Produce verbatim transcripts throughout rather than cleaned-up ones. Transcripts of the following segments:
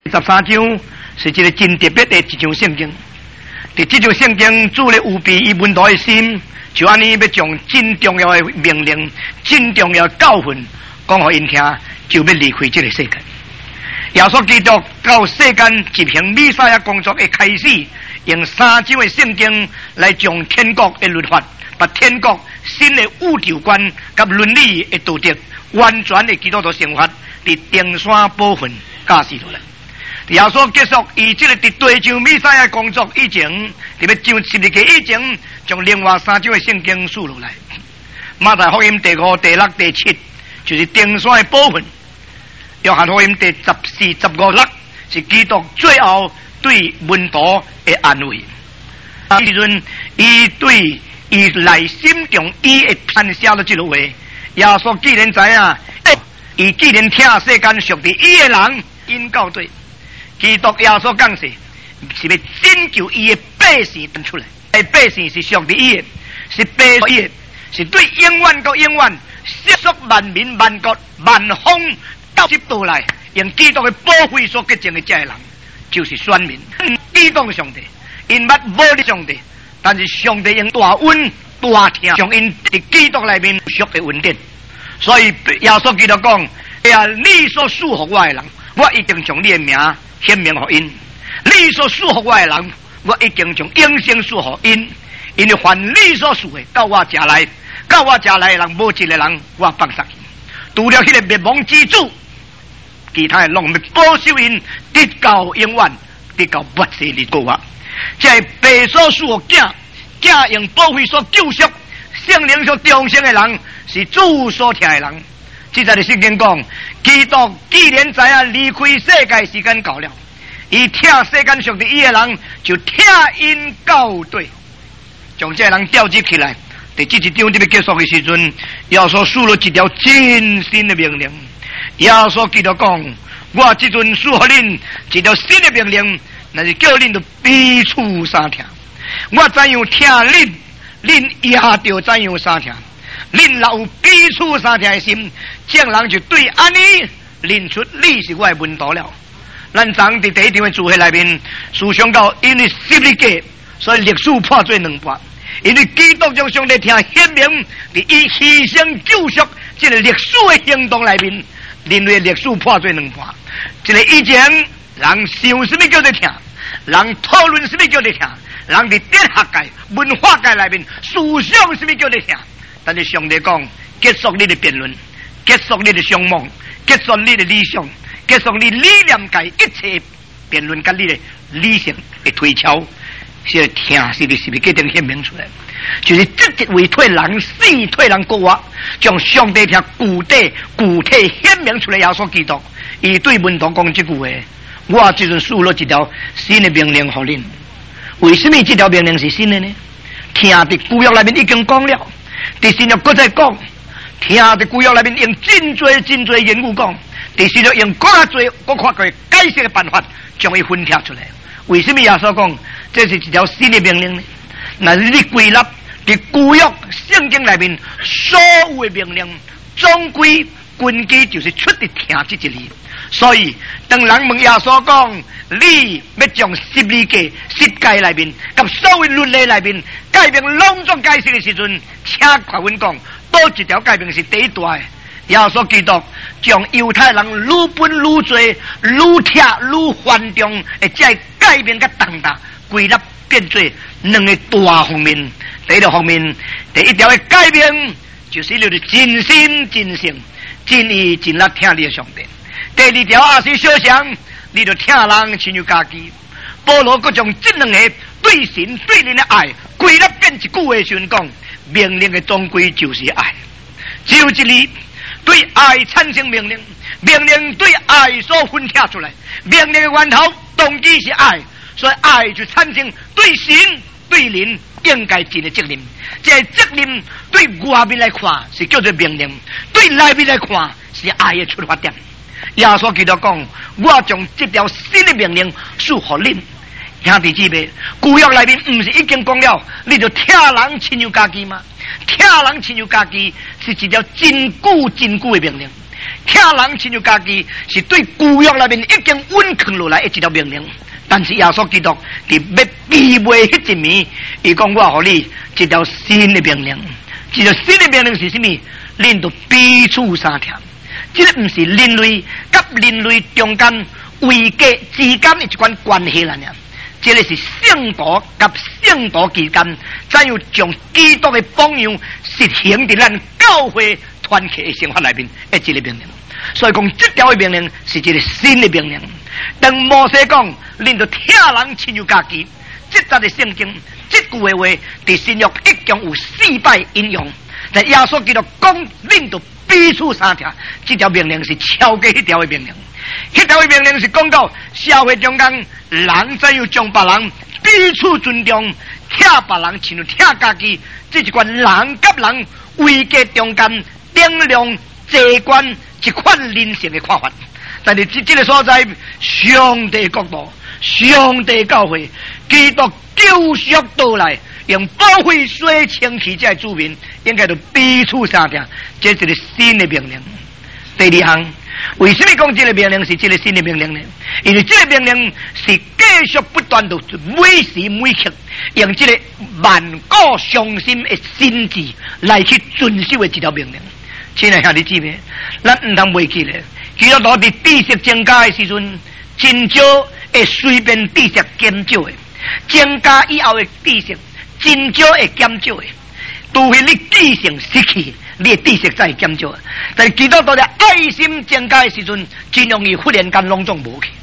十三章是一个真特别的一章圣经。伫这章圣经主咧有比伊门徒的心，就安尼要将真重要的命令、真重要的教训讲互因听，就要离开这个世界。耶稣基督到世间执行弥赛亚工作的开始，用三章的圣经来将天国的律法、把天国新的宇宙观甲伦理的道德完全的基督徒生活，伫登山部分教示落来。耶稣结束以这个伫对上弥赛亚工作以前，特别上十字架以前，将另外三章的圣经数落来。马太福音第五、第六、第七就是登山的部分。约翰福音第十四、十五、六是基督最后对门徒的安慰。啊，时阵伊对伊内心中伊会参写了这个话。耶稣既然知影，伊既然听世间属于伊的人，因告对。基督耶稣讲是，是要拯救伊的百姓登出来。诶，百姓是属于伊的，是百姓的，是对永远到永远，世俗万民万国万方。到接到来，用基督的保护所结成的这些人，就是选民。基督的上帝，因捌无的上帝，但是上帝用大恩大听，将因伫基督内面属的稳定。所以耶稣基督讲：，哎呀，你所属乎我的人，我已经将你的名显明给因；你所属乎我的人，我已经将永生属乎因。因为凡你所属的，到我家来，到我家来的人，无一个人我放杀。除了迄个灭亡之主。其他人拢要保守因，直到永远，直到末世日过啊！这被所属囝，囝用保护所救赎，圣灵所重生的人，是主所听的人。即在的圣经讲，基督既然知影离开世界时间到了，伊听世间属于伊的人，就听因到对，将这人调集起来。伫这一章这边结束的时阵，耶稣输了一条真新的命令。耶稣基督讲：“我这阵赐予恁一条新的命令，那是叫恁着彼此相听。我怎样听恁，恁也着怎样相听。恁若有彼此相听的心，这样人就对安尼认出你是我的门徒了。”咱昨伫第一场的聚会内面，思想到因为十字架，所以历史破做两半。因为基督将上帝听显明，伫伊牺牲救赎这个历史的行动内面。人类历史破做两半，一个以前人想什么叫做听，人讨论什么叫做听，人伫哲学界、文化界内面思想什么叫做听。但是上帝讲，结束你的辩论，结束你的向往，结束你的理想，结束你理念界一切辩论跟你的理性的推敲，是听是不是是不是决定显明出来？就是直接为退人死退人国啊，将上帝听具体具体显明出来。耶稣基督，伊对门徒讲这句话：我这阵输了一条新的命令给恁。为什么这条命令是新的呢？听伫旧约内面已经讲了，伫新约搁再讲，听伫旧约内面用真多真多言语讲，伫新约用更加多搁看过解释的办法，将伊分拆出来。为什么耶稣讲这是一条新的命令呢？那是你归纳伫旧约圣经内面所有的命令，总归根基就是出伫听这一字。所以当人问耶稣讲，你要将十字架、十诫内面及所有律例内面改变拢总解释的时阵，请快阮讲，倒一条改变是第一大的。耶稣基督将犹太人愈分愈多、愈贴愈繁重，而这改变甲重大归纳变做两个大方面。第一个方面，第一条的改变就是你的真心真性、真意真力听你的上帝。第二条也是小想，你就听人亲像家己。保罗各种这两个对神对人的爱归纳变一句话时阵讲，命令的总归就是爱，只有一理。对爱产生命令，命令对爱所分拆出来，命令的源头动机是爱，所以爱就产生对神对人应该尽的责任。这责任对外面来看是叫做命令，对内面来看是爱的出发点。耶稣基督讲：我将这条新的命令赐予恁。兄弟姊妹，旧约内面不是已经讲了，你就听人亲像家己吗？听人亲像家己是一条真久真久的命令。 疼人亲像家己，是对旧约内面已经稳藏落来的一条命令。但是耶稣基督伫要避讳迄一面，伊讲我互你一条新的命令，一条新的命令是什么？恁都彼此相疼。这个不是人类甲人类中间危机之间的一款关系啦，这个是圣徒甲圣徒之间，怎样将基督的榜样实行伫咱教会团契的生活内面的一个命令。所以讲，这条的命令是一个新的命令。当摩西讲，恁就疼人亲像家己，这则的圣经，这句的话，伫新约一共有四摆引用。但耶稣基督讲，恁就彼此相疼，这条命令是超过迄条的命令。迄条的命令是讲到社会中间，人怎样将别人彼此尊重，疼别人亲像疼家己，这一款人甲人危机中间定量这关一款人性的看法。但是这这个所在，上帝角度，上帝教会，基督救赎到来，用保惠水清洗这主民，应该就彼此相疼，这是一个新的命令。第二项，为什么讲这个命令是这个新的命令呢？因为这个命令是继续不断的每时每刻用这个万古伤心的心智来去遵守的一条命令。亲爱兄弟姊妹，咱唔通忘记咧。基督徒伫知识增加的时阵，真少会随便知识减少的；增加以后的知识，真少会减少的。除非你知识失去，你的知识才会减少。但是基督徒的爱心增加的时阵，真容易忽然间拢总无去。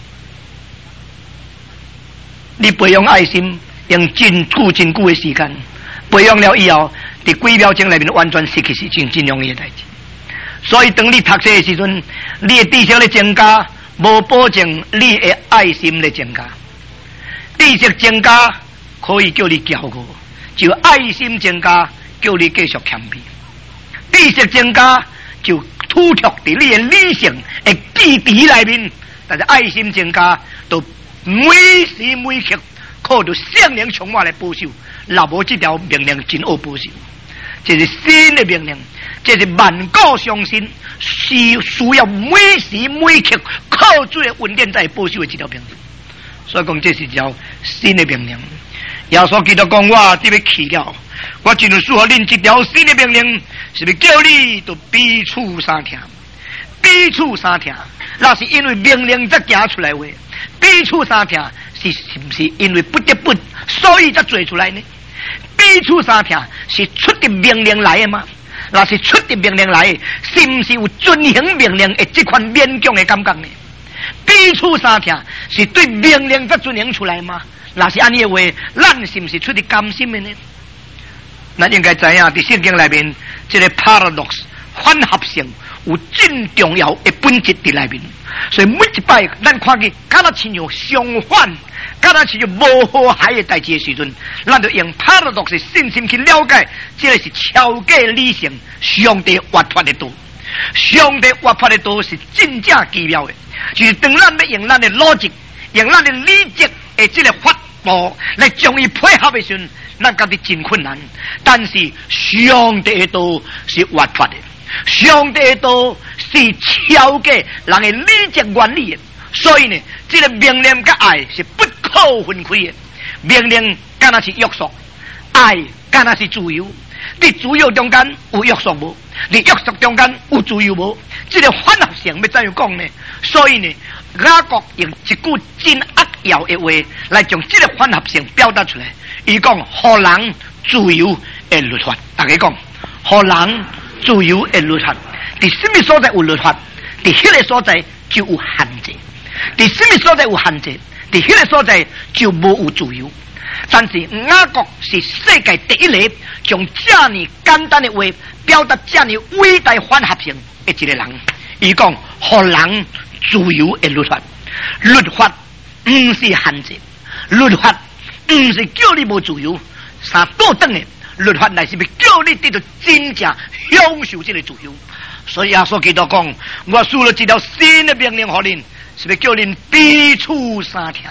你培养爱心，用真久真久的时间，培养了以后，伫几秒钟内面完全失去是真真容易的代志。所以，当你读书的时阵，你的知识咧增加，无保证你的爱心咧增加。知识增加可以叫你骄傲，就爱心增加叫你继续谦卑。知识增加就突出伫你的理性的基地内面，但是爱心增加，就每时每刻靠着圣灵充满来保守。若无这条命令真好保守，这是新的命令。这是万古相信，是需要每时每刻靠主的恩典在保守的这条命令。所以讲，这是一条新的命令。耶稣基督讲：“我这要去了，我真适合恁这条新的命令，是不是叫你都彼此相疼？彼此相疼，那是因为命令才行出来话。彼此相疼，是是不是因为不得不，所以才做出来呢？彼此相疼是出的命令来的吗？那是出的命令来，是不是有遵行命令的这款勉强的感觉呢？彼此相疼是对命令才遵行出来吗？那是安尼的话，咱是不是出的甘心的呢？咱应该知影，在圣经里面，这个 paradox 反合性有真重要的本质在里面。所以每一摆咱看见，敢若亲像相反，敢若亲像无和谐的代志的时阵，咱就用 paradox 的信心去了解，这个是超过理性上帝活泼的道。上帝活泼的道是真正奇妙的，就是当咱要用咱的逻辑、用咱的理解的这个法度来将伊配合的时阵，咱觉得真困难。但是上帝的道是活泼的，上帝的道是超过人的理解原理的。所以呢，这个命令跟爱是不可分开的。命令敢若是约束，爱敢若是自由。在自由中间有约束无？在约束中间有自由无？这个反合性要怎样讲呢？所以呢，雅各用一句真扼要的话来将这个反合性表达出来。伊讲，互人自由的律法，大家讲，互人自由的律法，在什么所在有律法？在迄个所在就有限制。在什么所在有限制？在迄个所在就无有自由。但是雅各是世界第一个将这么简单的话表达这么伟大反合性的一个人。伊讲，互人自由的律法，律法不是限制，律法不是叫你无自由，三倒转的律法乃是要叫你得到真正享受这个自由。所以耶稣基督讲，我输了这条新的命令给恁，是要叫恁彼此相疼。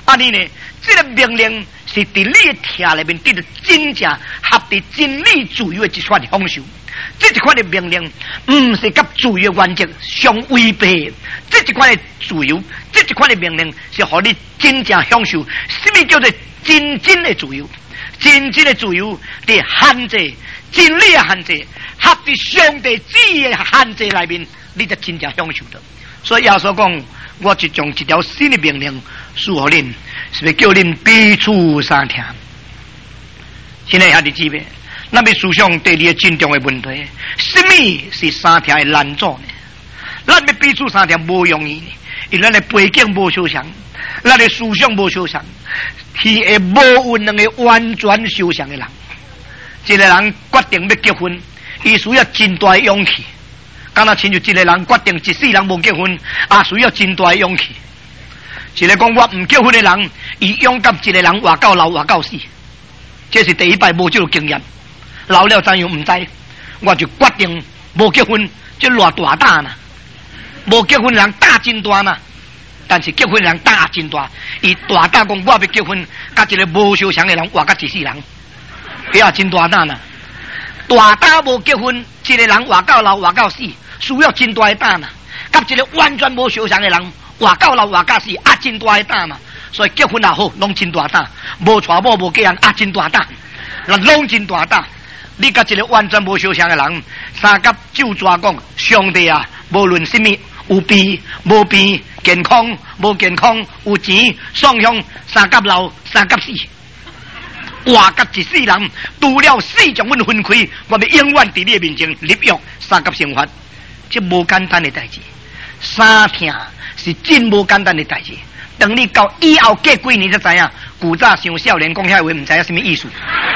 啊，你呢？这个命令是伫你的听里面得到真正合伫真理自由的一款的享受。这一款的命令，唔是甲自由的原则相违背。这一款的自由，这一款的命令是让你真正享受。什么叫做真正的自由？真正的自由的限制，真理的限制，合伫上帝旨意的限制里面，你就真正享受到。所以耶稣讲，我就将一条新的命令赐予恁，是要叫恁彼此相听。现在兄弟姊妹，咱要思想第二个真重的问题：什么是相听的难阻呢？咱要彼此相听无容易，因为咱的背景无相像，咱的思想无相像，是会无有两个完全相像的人。一个人决定要结婚，伊需要真大的勇气。刚才亲像一个人决定一世人无结婚，也需要真大的勇气。一个讲我唔结婚的人，伊勇敢一个人活到老活到死，这是第一摆无这个经验。老了怎样唔知？我就决定无结婚，这偌大胆呐！无结婚人大真大呐，但是结婚人大真大。伊大胆讲我要结婚，甲一个无相像的人活甲一世人，伊也真大胆呐！大胆无结婚，一个人活到老活到死，需要真大的胆呐！甲一个完全无相像的人活到老活到死，也真大的胆嘛！所以结婚也好，拢真大胆；无娶某无嫁人，也真大胆，那拢真大胆。你甲一个完全无相像的人，三甲就抓讲，上帝啊，无论什么有病无病，健康无健康，有钱双向，三甲老三甲死。活甲一世人，除了死将阮分开，我们永远伫你的面前立约，三甲生活，这无简单的代志。三听是真无简单的代志。等你到以后过几年才知影，古早像少年讲遐话，唔知影什么意思。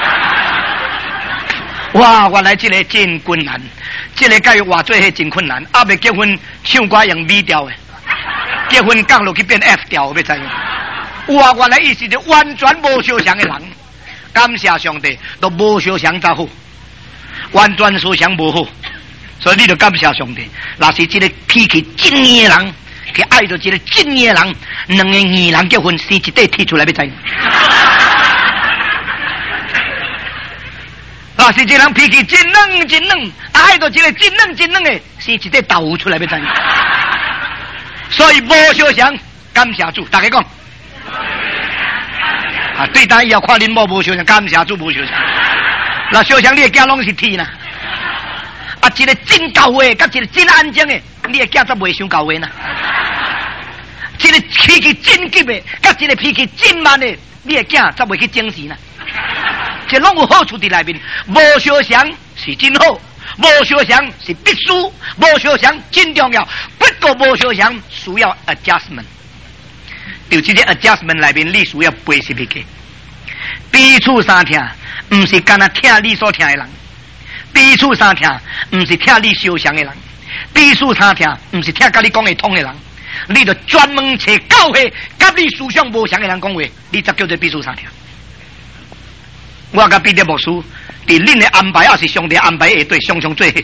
哇，原来这个真困难，这个教育话做迄真困难。阿未结婚，唱歌用 B 调的，结婚降落去变 F 调，要知影。哇，原来伊是个完全无相像的人。感谢上帝，都无相像才好，完全相像无好，所以你就感谢上帝。那是一个脾气正义的人，去爱着一个正义的人，两个异人结婚，生一对提出来要知。那是一个人脾气真冷真冷，爱着一个真冷真冷的，生一对豆腐出来要知。所以无相像，感谢主，大家讲。啊，对单以后看恁某无相像，感谢主无相像。那相像你的囝拢是天啦。啊，一个真高的，甲一个真安静的，你的囝则袂伤高的呢。一个脾气真急的，甲一个脾气真慢的，你的囝则袂去争钱啦。这拢有好处伫内面，无相像是真好，无相像是必须，无相像真重要。不过无相像需要 adjustment。就这个 adjustment 里面，你需要背什么个？彼此相听，唔是干那听你所听的人；彼此相听，唔是听你相像的人；彼此相听，唔是听甲你讲会通的人。你就专门找教会，甲你思想无相的人讲话，你才叫做彼此相听。我甲彼得牧师，伫恁的安排也是上帝安排下对，常常做。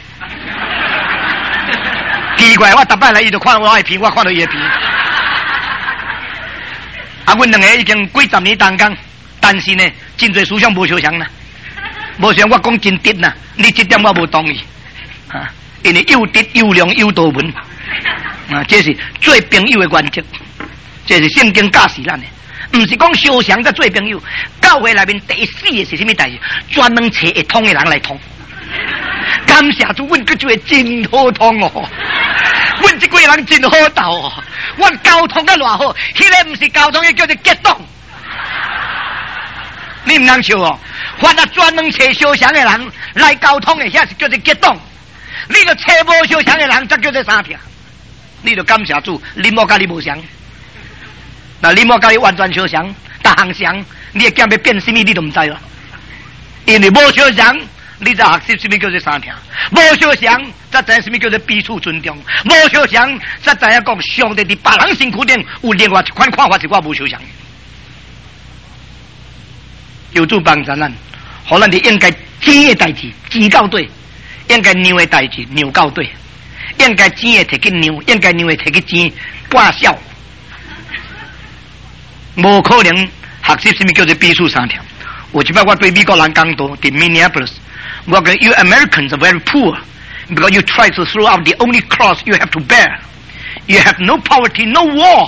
奇怪，我逐摆来伊就看我的片，我看到伊的片。啊，阮两个已经几十年同工，但是呢，真侪思想无相像啦，无像我讲真直啦，你这点我无同意啊，因为有直有量有多文啊，这是做朋友的原则，这是圣经教示咱的，唔是讲相像才做朋友。教会内面第四个是什么代志？专门找会通的人来通。感谢主，阮佢做会真好通哦。阮这几个人真好斗哦，阮交通得偌好，迄个唔是交通，迄叫做激动。你唔能笑哦，凡啊专门找相像的人来交通的，遐是叫做激动。你就找无相像的人，则叫做相听。你就感谢主，你莫甲你无相，那你莫甲你完全相像，大项像，你的囝要变什么，你都唔知啦。因为无相像。你才学习什么叫做相听，无相像才知影什么叫做彼此尊重，无相像才知影讲上帝伫别人身躯顶有另外一款看法是我无相像。有主帮助咱，互咱哋应该钱的代志钱到对，应该娘的代志娘到对，应该钱的摕去娘，应该娘的摕去钱半孝。 无可能学习什么叫做必须三条。有一摆我对美国人讲到伫 Minneapolis， 我讲 You Americans are very poor because you try to throw out the only cross you have to bear. You have no poverty, no war.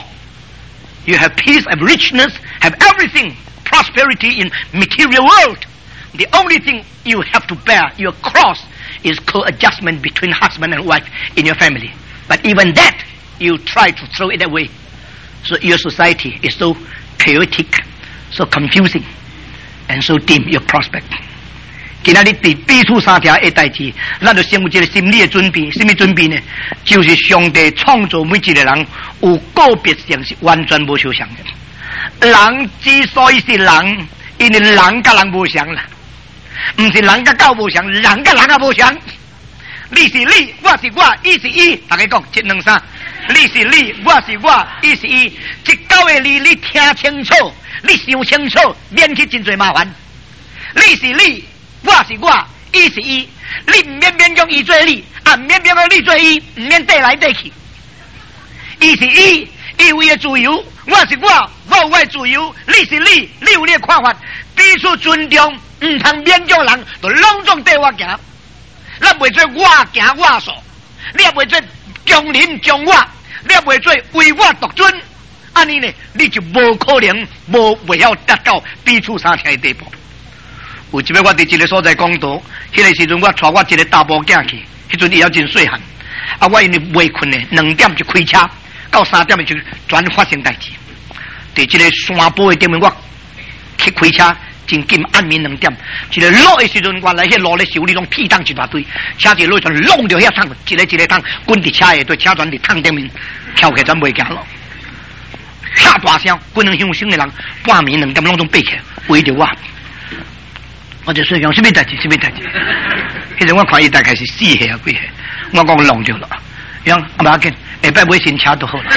You have peace, have richness, have everything, prosperity in material world. The only thing you have to bear, your cross, is co-adjustment between husband and wife in your family. But even that, you try to throw it away. So your society is so chaotic, so confusing, and so dim your prospect. 今仔日伫必须三条的代志，咱就先有一个心理的准备。什么准备呢？就是上帝创造每一个人有个别性是完全无相像的。人之所以是人，因为人甲人无相啦，唔是人甲狗无相，人甲人也无相。你是你，我是我，伊是伊。大家讲一两三，你是你，我是我，伊是伊。一九个字你听清楚，你想清楚，免去真侪麻烦。你是你。我是我，伊是伊，你唔免勉强伊做你，啊唔免勉强你做伊，唔免缀来缀去。伊是伊，伊有伊的自由，我是我，我有我的自由。你是你，你有你的看法，彼此尊重，唔通勉强人，就拢总缀我行。咱袂做我行我素，你也袂做强人强我，你也袂做唯我独尊。安尼呢，你就无可能无袂晓达到彼此相听的地步。有一摆我伫一个所在讲道，迄个时阵我带我一个大波囝去，迄阵伊还真细汉，啊我因为未困呢，两点就开车，到三点就全发生代志。伫一个山坡的顶面，我去开车，真紧暗暝两点，一个落的时阵，原来迄路咧修理拢屁当一大堆，车子落全弄着遐桶，一个一个桶滚伫车下对，车全伫桶顶面翘起，全袂行咯。吓大声，滚两乡省的人半暝两点拢总爬起来，围着我。我就说讲什么代志，什么代志。迄阵我看伊大概是四岁啊几岁，我讲弄着了，样啊不要紧，下摆买新车就好了。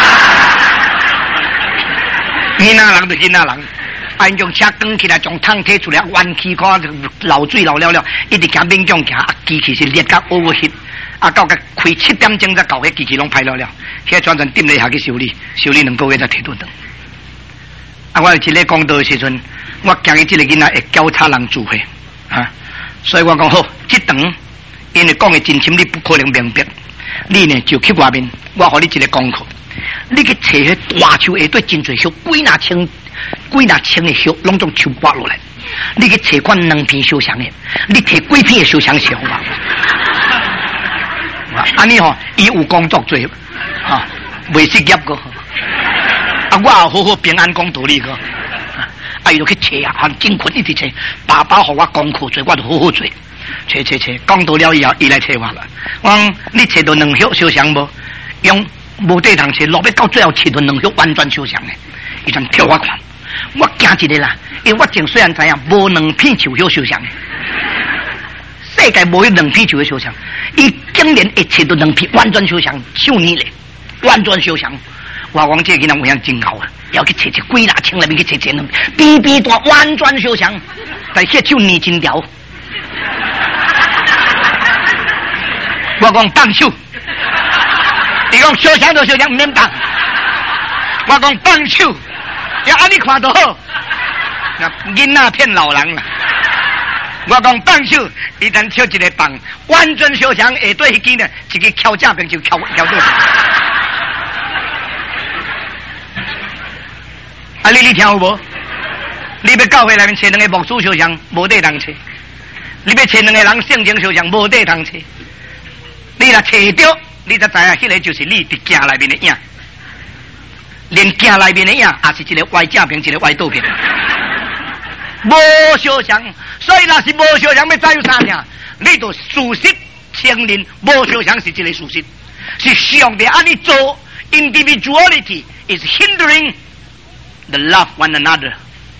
囡仔人就囡仔人，啊因将车扛起来，将桶摕出来，弯起看流水流了了，一直行勉强行，啊机器是裂甲乌乌翕，啊到个开七点钟才到，迄机器拢歹了了，遐全全顶了下去修理，修理两个月才摕倒转。啊，我有一个讲道的时阵。我惊伊这个囡仔会教他人智慧啊，所以我讲好，这场因为讲的真深，你不可能明白。你呢就去外面，我给你一个功课，你去找迄大树下对真侪树，几若千、几若千的树，拢种树拔落来。你去找款两片烧香的，你摕几片的烧香烧吧。安尼吼，伊有工作做啊，袂失业个。啊，我也好好平安讲道理个。啊，伊就去找啊，含真困一直找，爸爸互我功课做，我就好好做，找找找，讲到了以后，伊来找我啦。我讲你找到两束烧香无？用无地通找，落尾到最后找到两束完全烧香的，伊就跳我看，我惊一个啦，因为我前虽然知影无两片树叶烧香的，世界无有两片树叶烧香，伊竟然会找到两片完全烧香，秀你咧，完全烧香。我讲这个囡仔有影真牛啊！要去找一几若千内面去找找，比比大完全烧香，但迄手捏真条。我讲放手，伊讲烧香就烧香，唔免放。我讲放手，要安尼看就好。囡仔骗老人啦。我讲放手，伊等敲一个棒，完全烧香下对迄支呢，一个敲正边就敲敲对。啊！你你听有无？你要教会内面找两个牧师烧香，无地通找；你要找两个人圣经烧香，无地通找。你若找到，你才知影迄个就是你伫镜内面的影，连镜内面的影也是一个歪正片，一个歪倒片。无烧香，所以若是无烧香，要怎有啥听？你就事实承认无烧香是一个事实，是上帝安尼做 ，individuality is hindering the love one another.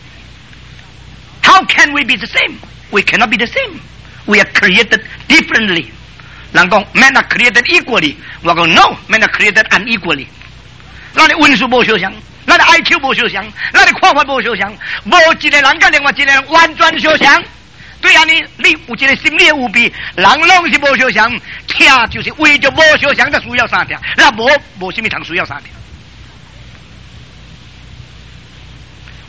How can we be the same? We cannot be the same. We are created differently. 人讲 men are created equally. 我讲 no, men are created unequally. 咱的温数无相像，咱的 I Q 无相像，咱的看法无相像，无一个人跟另外一个人完全相像。对啊，你你有一个心理的有弊，人拢是无相像，听就是为着无相像才需要三条，那无无什么通需要三条。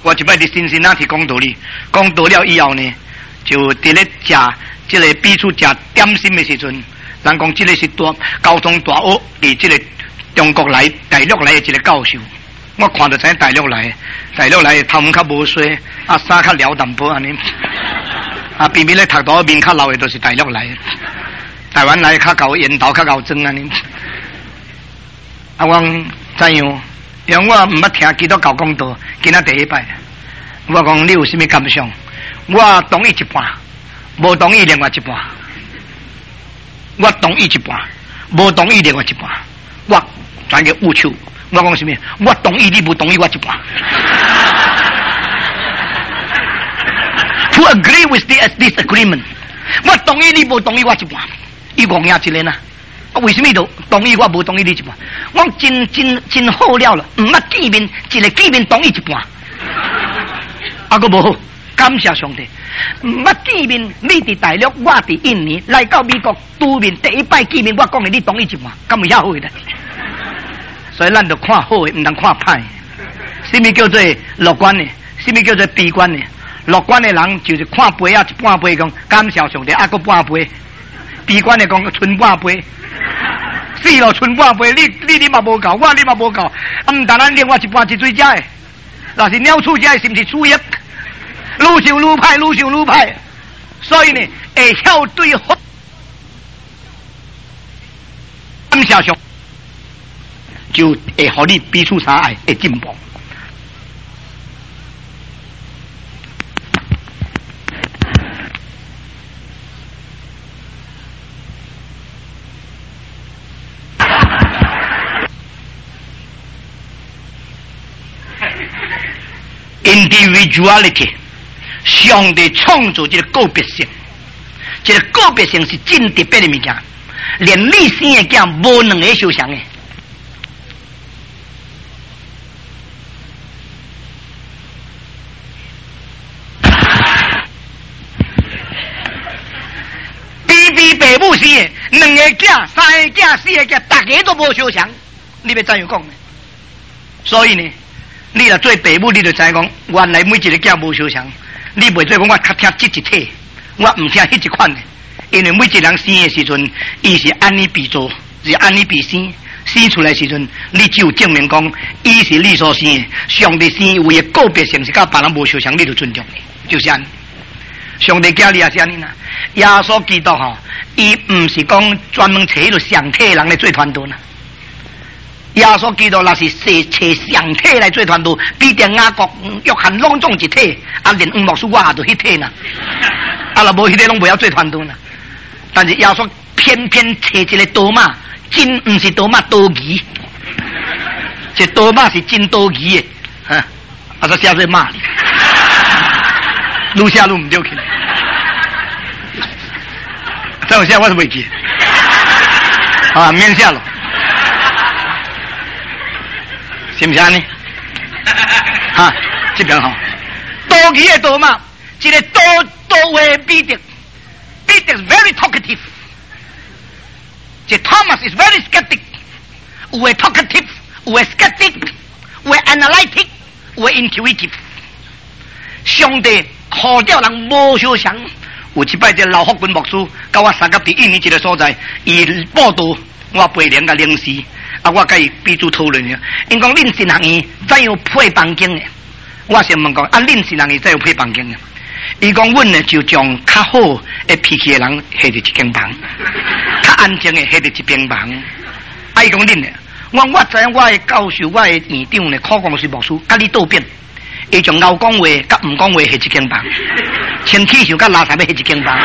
我一摆伫新新那提讲道理，讲道了以后呢，就伫咧食即个比出食点心的时阵，人讲即个是大交通大学伫即个中国来大陆来的一个教授。我看到在大陆来，大陆来头毛较无水，啊衫较撩淡薄安尼，啊偏偏咧头刀面较老的都是大陆来的，台湾来较厚烟头较厚装安尼。啊，我怎样？因为我毋捌听基督教讲道，今仔第一摆，我讲你有啥物感想？我同意一半，无同意另外一半。我同意一半，无同意另外一半。我转个误手。我讲什么？我同意你，不同意我一半。To agree with this disagreement， 我同意你，不同意我一半。伊讲呀，一个呢？为什么都同意我，不同意你一半？我真真真好了了，唔捌见面，一个见面同意一半。啊，个无好，感谢上帝。唔捌见面，你伫大陆，我伫印尼，来到美国拄面第一摆见面，我讲的你同意一半，咁有遐好的。所以咱就看好的，唔通看歹。什么叫做乐观的？什么叫做悲观的？乐观的人就是看杯啊，一半杯讲感谢上帝，啊个半杯；悲观的讲剩半杯。死咯，剩半杯，你你你嘛无够，我你嘛无够，啊唔但咱另外一半是最佳的，那是鸟鼠家是不是主业？愈想愈歹，愈想愈歹。所以呢，会晓对好，感谢上。就会互你彼此相爱会进步。individuality， 上帝创造这个个别性，这个个别性是真特别的物件，连你生的囝无两个相像的。爸母生的，两个囝、三个囝、四个囝，大家都无相像，你要怎样讲呢？所以呢，你若做爸母，你就知讲，原来每一个囝无相像，你袂做讲我较听这一体，我唔听迄一款的，因为每一个人生的时阵，伊是安尼被做，是安尼被生，生出来时阵，你只有证明讲，伊是你所生的，上帝生为的个别性是甲别人无相像，你就尊重你，就是安尼。上帝家里也是安尼啦，耶稣基督吼。伊唔是讲专门找迄个上体的人来做传道呢。耶稣基督那是找上体来做传道，比定雅各、约翰拢总一体，啊，连黄牧师我也就迄体呢。啊，若无迄个拢袂晓做传道呢。但是耶稣偏偏找一个多马，真唔是多马多疑，这多马是真多疑的，哈、啊，啊，说写做骂你，愈写愈唔对起来。在我现在我是袂记，啊，免写了，是不是安尼？啊，这边好，多疑的多嘛，一个多多话彼得，彼得 is very talkative， 这 Thomas is very skeptic， 有的 talkative， 有的 skeptic， 有的 analytic， 有的 intuitive， 上帝好叫人无相像。有一摆，这老福军牧师甲我三甲伫印尼一个所在，伊报道我陪练甲灵视，啊，我甲伊彼此讨论。因讲恁新学院怎样配房间的？我先问讲，啊，恁新学院怎样配房间的？伊讲，阮呢就将较好的脾气的人下伫一间房，较安静的下伫一间房。啊，伊讲恁呢？我我知影我的教授，我的院长呢，考公是牧师，甲你倒变。伊从敖讲话甲毋讲话下一间房，穿气球甲垃圾要下一间房。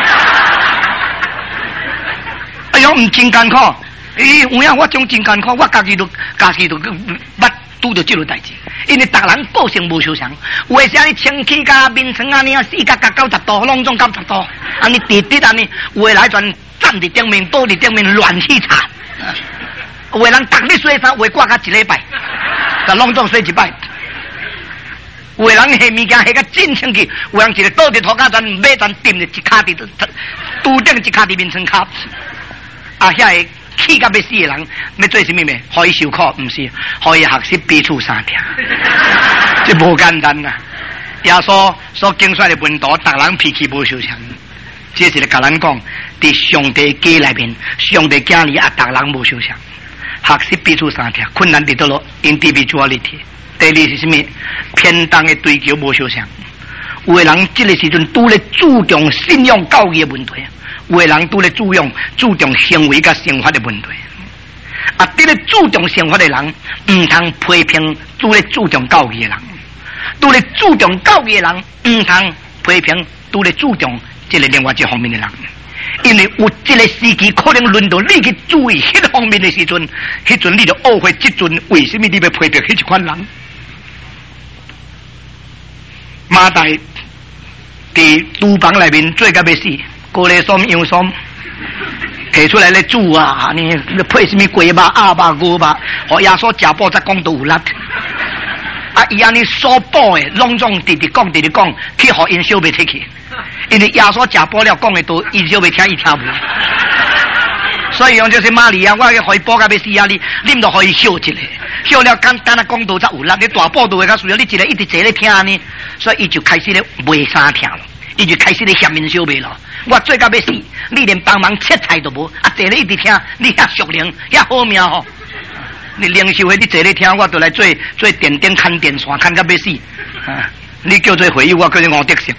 哎呦，毋真艰苦！咦，有影我种真艰苦，我家己都家己都捌拄着即类代志。因为逐人个性无相像，有诶啥你清气甲面层安尼啊，四角甲九十度，拢总九十度，安尼直直安尼，有诶来全站伫顶面，倒伫顶面乱去擦。有诶人逐日洗衫，有诶挂甲一礼拜，就拢总洗一摆。有个人下物件下个真清气，有人一个倒伫涂骹全马全掂着一骹伫拄顶一骹伫面床骹，啊，遐个气甲要死的人要做什么咩？互伊受苦，毋是，互伊学习彼此相听，这无简单呐、啊。 耶稣所经出来的文道，大人脾气无相像，这是咧甲咱讲，伫上帝家内面，上帝家里啊，大人无相像。学习彼此相听，困难伫倒落 individuality。第二是什么？偏当的追求无相像。有的人这个时阵拄咧注重信仰教育的问题，有的人拄咧注重注重行为甲生活的问题。啊，伫咧注重生活的人，唔通批评拄咧注重教育的人；拄咧注重教育的人，唔通批评拄咧注重这个另外一方面的人。因为有这个时期可能轮到你去注意迄方面的时阵，迄阵你就懊悔，即阵为什么你要批评迄一款人？马大伫厨房内面做甲要死，高丽松、洋松摕出来咧煮啊！你配什么鸡肉、鸭肉、牛肉，互耶稣食饱才讲到有力。啊，伊安尼所补的，拢总直直讲，直直讲，去互因小妹摕去。因为耶稣食饱了，讲的多，因小妹听伊听无。所以用就是玛利亚，我去互伊补甲要死啊！你，你著互伊笑一下，笑了简单啊讲道才有力。你大补道会较需要，你一个一直坐咧听呢，所以伊就开始咧袂啥听了，伊就开始咧嫌因小妹了。我做甲要死，你连帮忙切菜都无，啊坐咧一直听，你遐熟灵，遐好命吼。你灵修的，你坐咧听，我就来做做电灯看电线，看甲要死。啊，你叫做回忆，我叫做五德性。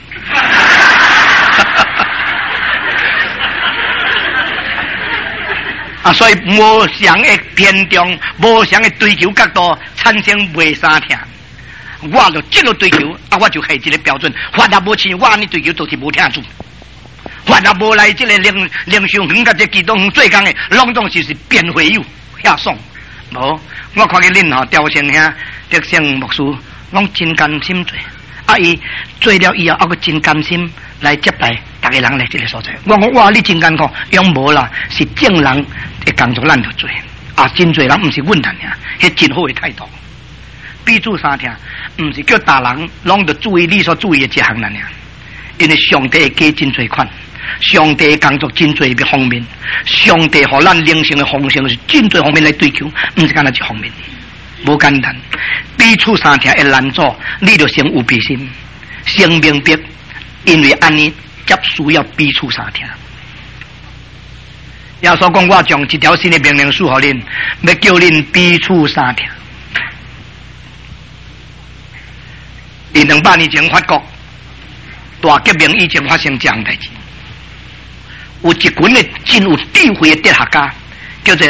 啊，所以无常的偏重，无常的追求角度，产生袂啥听。我就这个追求，啊，我就系这个标准。法律无像我安尼追求，就是无听住。法律无来这个灵灵修园甲这基督园做工的，拢总就是变回友遐爽。无，我看见恁吼雕像遐德性牧师，拢真甘心做。啊，伊做了以后，啊，佫真甘心来接待大家人来这个所在。我讲哇，你真艰苦，用无啦，是正人的工作，咱就做。啊，真侪人唔是阮人呀，迄真好的态度。彼此相听，唔是叫大人拢着注意你所注意的一项人呀。因为上帝的家真侪款，上帝的工作真侪个方面，上帝互咱灵性的方向是真侪方面来追求，唔是干那一方面。无简单，彼此相听会难做，你就先有悲心，先明白，因为安尼才需要彼此相听。耶稣讲，我将一条新的命令赐予恁，要叫恁彼此相听。伫两百年前，法国大革命以前发生这样代志，有一群的真有智慧的哲学家，叫做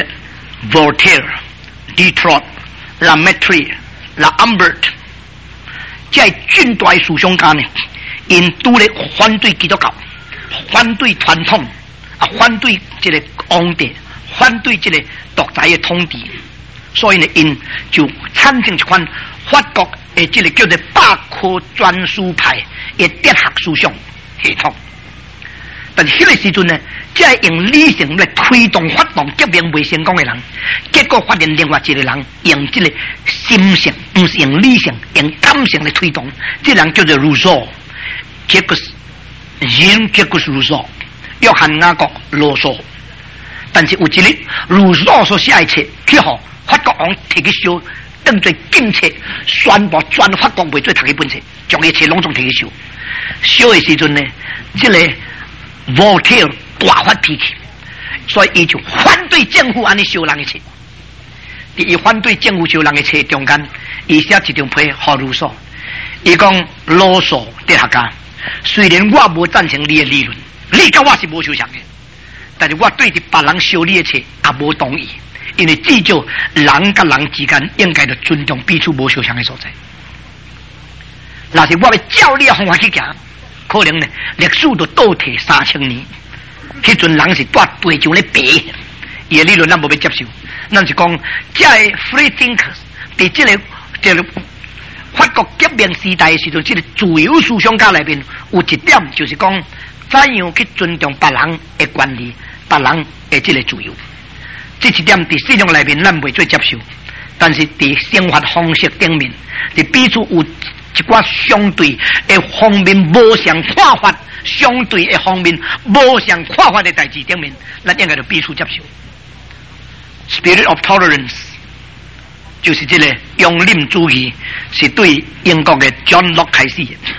Voltaire、Diderot、Lemaitre、L'Ambert， 这俊大思想家呢，因拄咧反对基督教，反对传统，啊，反对这个皇帝，反对这个独裁的统治，所以呢，因就产生一款法国的这个叫做百科全书派的哲学思想系统。但是迄个时阵呢，即系用理性来推动发动革命未成功的人，结果发现另外一个人用这个心性，不是用理性，用感性来推动。这人叫做卢梭，结果是人结果是卢梭，约翰雅各罗梭。但是有一日，卢梭所写的册，去互法国王摕去烧，当作禁册，宣布全法国袂做读一本册，将伊册拢总摕去烧。烧的时阵呢，这个Voltaire 大发脾气，所以伊就反对政府安尼烧人的册。伫伊反对政府烧人的册中间，伊写一张批互卢梭，伊讲罗梭哲学家，虽然我无赞成你的理论，你甲我是无相像的，但是我对着别人烧你的册也无同意，因为至少人甲人之间应该着尊重彼此无相像的所在。若是我要照你的方法去行，可能呢，历史就倒退三千年。迄阵人是带地上咧白，伊的理论咱无要接受。咱是讲，这 free thinkers 伫这个这个法国革命时代的时阵，这个自由思想家内面有一点就是讲，怎样去尊重别人的权利，别人的这个自由。这一点伫信仰内面咱袂做接受，但是伫生活方式顶面，伫彼此有一寡相对的方面无相看法，相对的方面无相看法的代志顶面，咱应该就彼此接受。Spirit of tolerance 就是这个容忍主义，是对英国的 John Locke 开始的。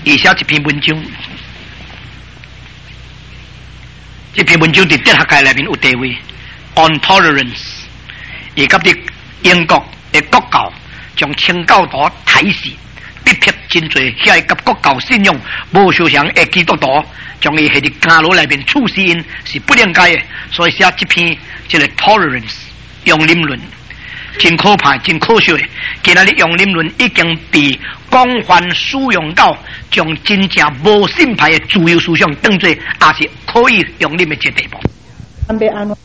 以下一篇文章，这篇文章在哲学界内面有地位 ，on tolerance。而甲伫英国的国教将清教徒抬死，逼迫真侪遐甲国教信仰无相像的基督徒，将伊下伫监牢内面处死因是不应该的。所以写这篇这个 tolerance 容忍论，真可怕、真可笑的。今仔日容忍论已经被广泛使用到，将真正无信派的自由思想当作也是可以容忍的一个地步。